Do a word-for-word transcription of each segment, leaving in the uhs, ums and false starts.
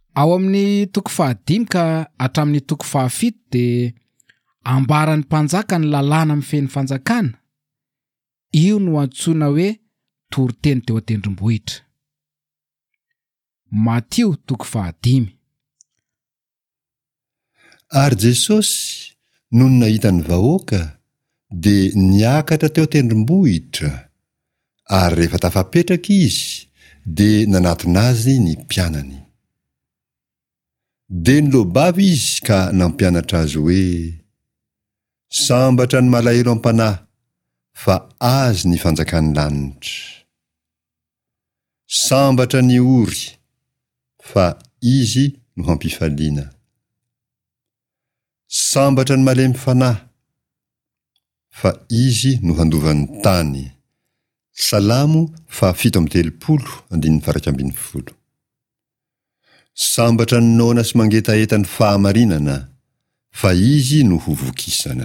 Ao amin'ny toko fahadimy ka hatramin'ny toko fahafito dia ambaran'ny mpanjaka ny lalàna amin'ny feny fanjakana. Io no antsoina hoe toriteny teo an-tendrombohitra. Matio toko fahadimy. Ary Jesosy noho ny nahitany vahoaka dia niakatra teo an-tendrombohitra, ary rehefa tafapetraka izy dia nanatona azy ny mpianany. Dia nilobavy izy ka nampianatra azy hoe: sambatra ny malahelo am-panahy, fa azy ny fanjakan'ny lanitra. Sambatra ny ory, fa izy no hampifaliana. Sambatra ny malemy fanahy, fa izy no handovan'ny tany. Salamo fa fito amby telopolo andininy faraka ambin'ny folo. Sambatra ny nona sy mangetaeta ny fahamarinana, fa izy no hovokisana.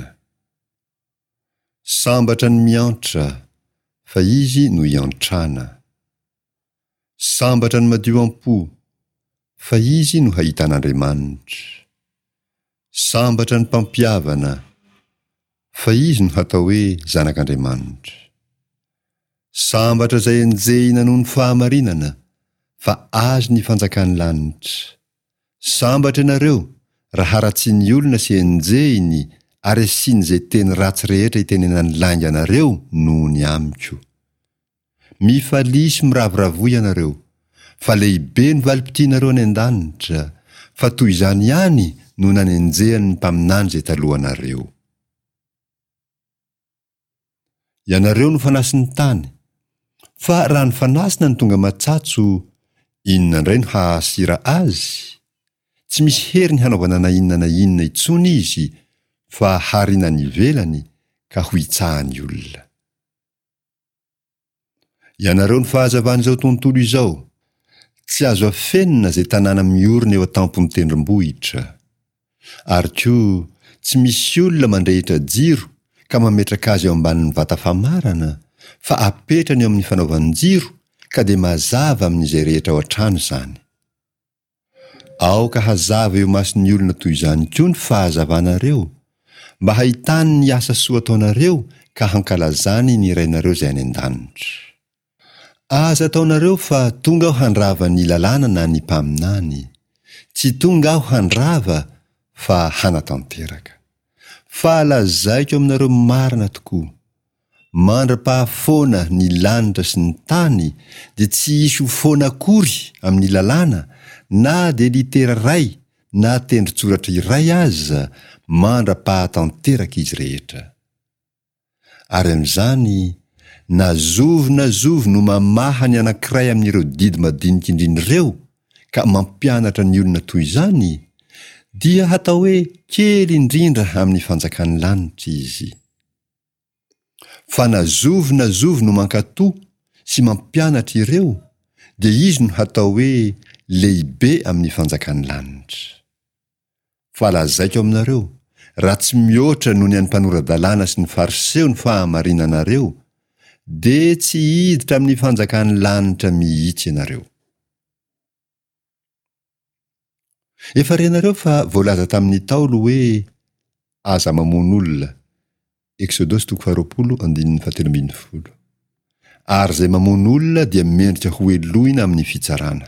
Sambatra ny miantra, fa izy no iantrana. Sambatra ny madio am-po, fa izy no hahitan'Andriamanitra. Sambatra ny mpampiavana, fa izy no hatao hoe zanak'Andriamanitra. Sambatra izay enjehina noho ny fahamarinana, fa azy ny fanjakan'ny lanitra. Sambatra ianareo raha haratsiany olona sy enjehiny, ary asiany izay teny ratsy rehetra itenenany lainga anareo noho ny amiko. Mifalisy miravoravoa ianareo, fa lehibe ny valim-potianareo any an-danitra, fa toy izany ihany no nanenjehany ny mpaminany izay talohanareo. Ianareo no fanasin'ny tany, fa raha ny fanasina ny tonga matsatso, inona indray no hahasira azy? Tsy misy hery ny hanaovana na inona na inona intsony izy, fa harinany ivelany ka ho itsahany olona. Ianareo ny fahazavan'izao tontolo izao, tsy azo afenina izay tanàna miorina eo an-tampon'ny tendrombohitra. Ary koa tsy misy olona mandrehitra jiro ka mametraka azy eo ambanin'ny vata famarana, fa apetrany eo amin'ny fanaovan'ny jiro ka dia mazava amin'izay rehetra ao an-trano izany. Aoka hazava eo mason'ny olona toy izany koa ny fahazavanareo, mba hahitany ny asa soa ataonareo ka hankalazany ny irainareo izay any an-danitra. Aza ataonareo fa tonga aho handrava ny lalàna na ny mpaminany, tsy tonga aho handrava fa hanatanteraka. Fa lazaiko aminareo marina tokoa, mandra-pahafoana ny lanitra sy ny tany dia tsy hisy ho foana akory amin'ny lalàna, na dia litera ray na tendrin-tsoratra iray aza mandra-pahatanteraka izy rehetra. Ary amin'izany na zovo na zovo no mamaha ny anankiray amin'ireo didy madinika indrindrareo ka mampianatra ny olona toy izany, dia hatao hoe kely indrindra amin'ny fanjakan'ny lanitra izy. Fa na zovo na zovo no mankatoa sy mampianatra ireo, dia izy no hatao hoe lehibe amin'ny fanjakan'ny lanitra. Fa lazaiko aminareo, raha tsy mihoatra noho ny an'ny mpanora-dalàna sy ny fariseo ny fahamarinanareo, dia tsy hiditra amin'ny fanjakan'ny lanitra mihitsy ianareo. Efa renareo fa voalaza tamin'ny Taolo hoe aza mamono olona. Exodosy toko faharoapolo andininy fahatelo ambin'ny folo. Ary izay mamono olona dia mendrika ho eloina amin'ny fitsarana.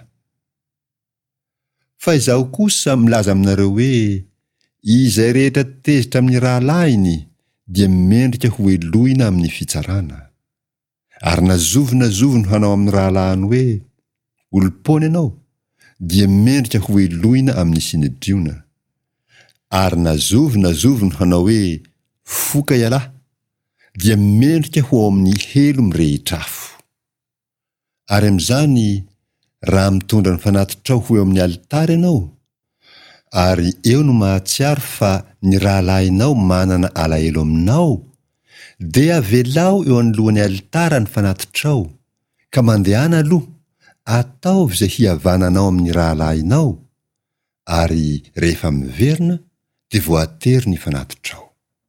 Fa izaho kosa milaza aminareo hoe izay rehetra tezitra amin'ny rahalahiny dia mendrika ho eloina amin'ny fitsarana. Ary na zovo na zovo no hanao amin'ny rahalahiny hoe olom-pony ianao, dia mendrika ho eloina amin'ny sinedriona. Ary na zovo na zovo no hanao hoe foka ialahy, dia mendrika ho ao amin'ny helo mirehitra-afo. Ary amin'izany, raha mitondra ny fanatitrao ho eo amin'ny alitara ianao, ary eo no mahatsiaro fa ny rahalahinao manana alahelo aminao, dia avelao eo anoloan'ny alitara ny fanatitrao, ka mandehana aloha, ataovy izay hihavananao amin'ny rahalahinao, ary rehefa miverina dia voatery ny fanatitrao.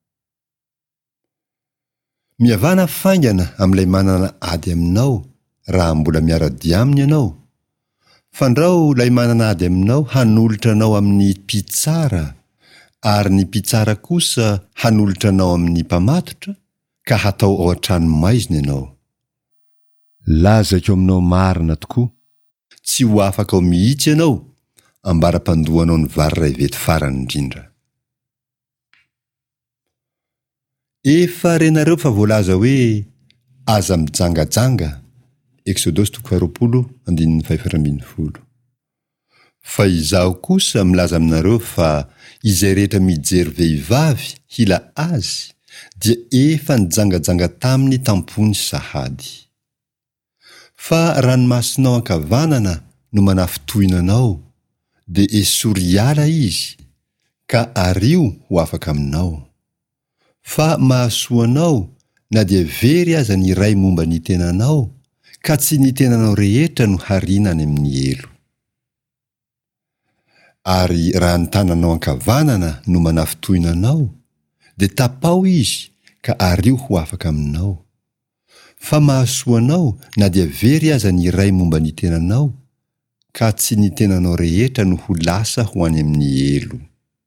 Mihavana faingana amin'ilay manana ady aminao raha mbola miara-dia aminy ianao, fandrao lay mananady aminao hanolotra anao amin'ny mpitsara ary ny mpitsara kosa hanolotra anao amin'ny mpamatotra ka hatao ao an-trano maizina ianao. Lazako aminao marina tokoa, tsy ho afaka ao mihitsy ianao ambara-pandohanao ny vary ray vety farany indrindra. Efa renareo fa voalaza hoe aza mijangajanga. Exodosy toko faharoapolo andininy fahaefatra ambin'ny folo. Fa izaho kosa milaza aminareo fa izay rehetra mijery vehivavy hila azy dia efa nijangajanga taminy tampony sahady. Fa ranomasinao ankavanana no manafitohinanao dia esoriala izy ka ario ho afaka aminao. Fa mahasoanao na dia very aza ny iray momba ny tenanao ka tsy ny tenanao rehetra no harinany amin'ny elo. Ary raha ny tananao ankavanana no manafitohinanao dia tapao izy ka ario ho afaka aminao. Fa mahasoanao na dia very aza ny iray momba ny tenanao ka tsy ny tenanao rehetra no ho lasa ho any amin'ny elo.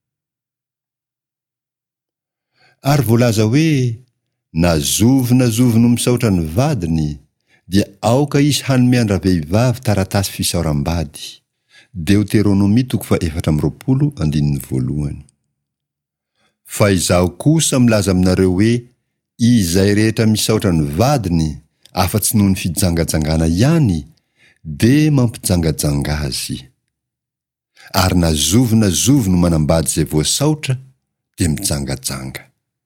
Ary voalaza hoe na zovo na zovo no misaotra ny vadiny dia aoka izy hanomeandra vehivavy taratasy fisaoram-bady. Deuteronomy toko fa efatra amby roapolo andininy voalohany. Fa izaho kosa milaza aminareo hoe izay rehetra misaotra ny vadiny afa-tsy noho ny fijangajangana ihany dia mampijangajanga azy. Ary na zovo na zovo no manambady izay voasaotra dia mijangajanga.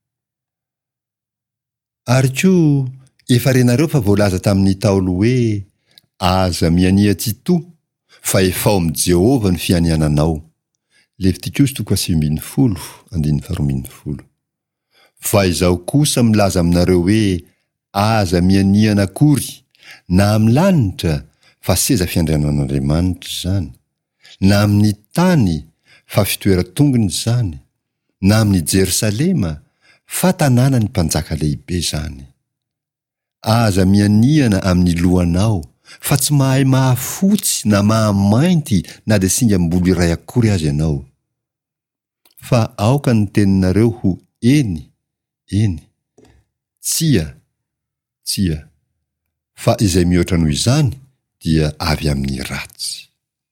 Ary koa efa renareo fa voalaza tamin'ny Taolo hoe aza miania Tito fa efa ao amin'i Jehovah ny fianiananao. Levitikosy toko sivy ambin'ny folo andininy faharoa ambin'ny folo. Fa izaho kosa milaza aminareo hoe aza mianiana akory na amin'ny lanitra fa seza fiandrianan'Andriamanitra izany, na amin'ny tany fa fitoeran-tongony izany, na amin'ny Jerosalema fa tanàna ny mpanjaka lehibe izany. Aza mianiana amin'ny lohanao fa tsy mahay mahafotsy na mahamainty na dia singa mbolo iray akory azy ianao. Fa aoka ny teninareo ho eny, eny, tsia, tsia. Fa izay mihoatra noho izany dia avy amin'ny ratsy.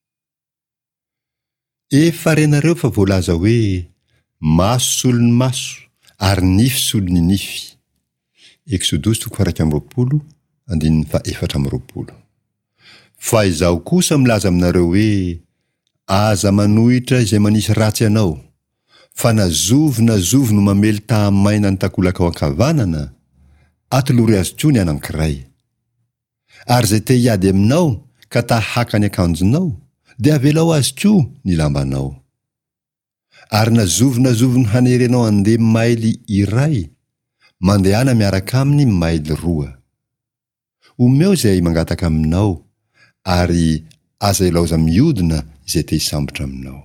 Efa renareo fa voalaza hoe maso solo ny maso ary nify solo ny nify. Exodosy toko faha iraika amby roapolo andininy faha efatra amby roapolo. Fa izaho kosa milaza aminareo hoe aza manohitra izay manisy ratsy ianao, fa na zovo na zovo no mamely tahamaina ny takolaka ao ankavanana, atolory azy koa ny anankiray. Ary izay te hiady aminao ka tahaka ny akanjonao dia avelao azy koa ny lambanao. Ary na zovo na zovo no hanerenao andeha maily iray, mandehana miaraka aminy maily roa. Omeo izay mangataka aminao ary aza ilaoza mihodina izay te hisambotra aminao.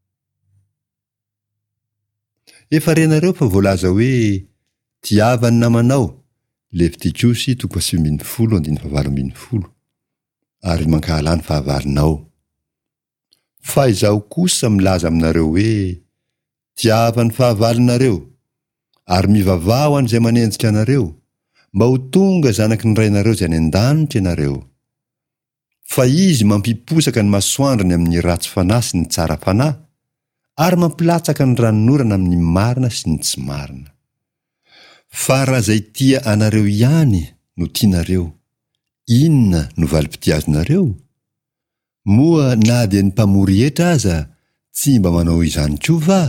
Efa renareo fa voalaza hoe tiava ny namanao. Levitikosy toko sivy ambin'ny folo andininy faha valo ambin'ny folo. Ary mankahalany fahavalinao. Fa izaho kosa milaza aminareo hoe tiava ny fahavalinareo ary mivavaha ho an'izay manenjika anareo mba ho tonga zanaky ny rainareo izay any an-danitra ianareo. Fa izy mampiposaka ny masoandrony amin'ny ratsy fanahy sy ny tsara fanahy ary mampilatsaka ny ranon'orana amin'ny marina sy ny tsy marina. Fa raha izay tia anareo ihany no tianareo, inona no valim-pitiazonareo? Moa na dia ny mpamory hetra aza tsy mba manao izany koa va?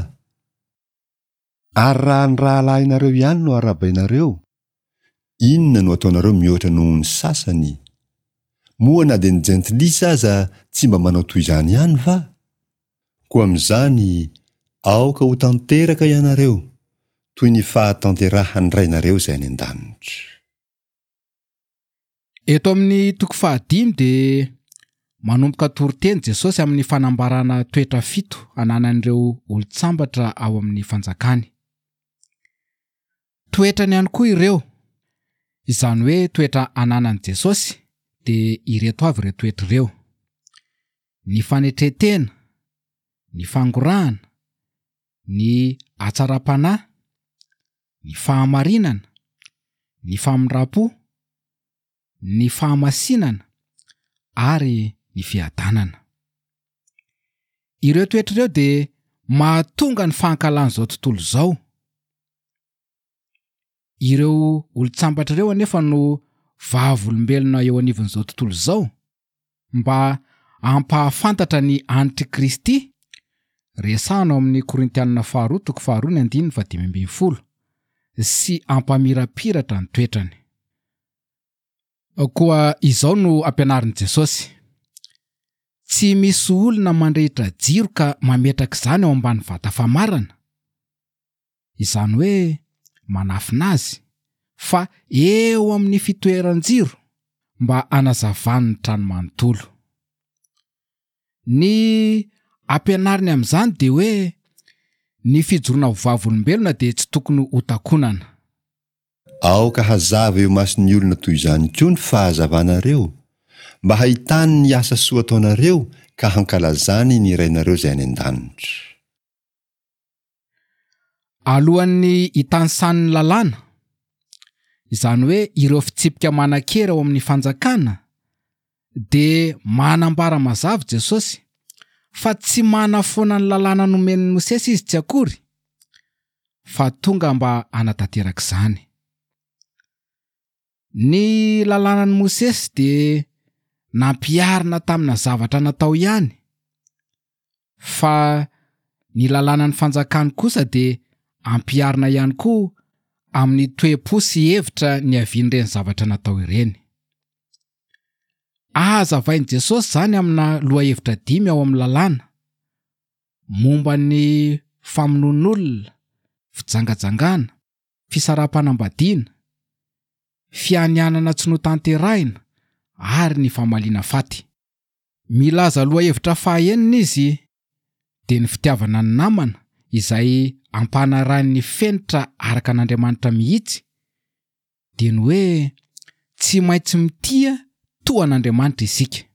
Ary raha ny rahalahinareo ihany no arabainareo, inona no ataonareo mihoatra noho ny sasany? Moa na dia ny jentilisa aza tsy mba manao toy izany ihany va? Koa amin'izany aoka ho tanteraka ianareo toy ny fahatanterahan'ny rainareo izay any an-danitra. Eto amin'ny toko fahadimy dia manomboka toriteny Jesosy amin'ny fanambarana toetra fito ananan'ireo olon-tsambatra ao amin'ny fanjakany. Toetrany ihany koa ireo, izany hoe toetra ananan'i Jesosy dia ireto avy ireo toetra ireo. ny fanetretena, ny fangorahana, ny atsara-panahy, ny fahamarinana, ny famindram-po, ny fahamasinana ary ny fiadanana. Ireo toetra ireo dia mahatonga ny fahankalan'izao tontolo izao. Ireo olon-tsambatra ireo anefa no vavolombelona eo anivon'izao tontolo izao mba ampahafantatra ny Antikristy, resahana ao amin'ny Korintianina faharoa toko faharoa ny andininy fa dimy ambin'ny folo, sy ampamirapiratra ny toetrany. Koa izao no ampianarin'i Jesosy. Tsy misy olona mandrehitra jiro ka mametraka izany ao ambany vata famarana. Izany hoe manafina azy, fa eo amin'ny fitoeran-jiro mba hanazavany ny trano manontolo. Ny ampianariny amin'izany dia hoe ny fijoroana ho vavolombelona dia tsy tokony ho takonana. Aoka hazava eo mason'ny olona toy izany koa ny fahazavanareo, mba hahitany ny asa soa ataonareo ka hankalazany ny irainareo izay any an-danitra. Alohan'ny hitansany ny lalàna, izany hoe ireo fitsipika manan-kera ao amin'ny fanjakana, dia manambara mazava Jesosy fa tsy mana foana ny lalàna nomen'ny Mosesy izy tsy akory, fa tonga mba hanatanteraka izany. Ny lalànan'i Mosesy dia nampiarina tamina zavatra natao ihany, fa ny lalànan'ny fanjakany kosa dia ampiarina ihany koa amin'ny toe-po sy hevitra ny avian'ireny zavatra natao ireny. Ahazavain'i Jesosy zany amina lohahevitra dimy ao amin'ny lalàna, momba ny famonoan'olona, fijangajangana, fisarapanambadiana, fianianana tsy notanterahina ary ny famaliana faty. Milaza lohahevitra fahaenina izy dia ny fitiavana ny namana izay ampanarahan'ny fenitra araka an'Andriamanitra mihitsy, dia ny hoe tsy maintsy mitia toa an'Andriamanitra isika.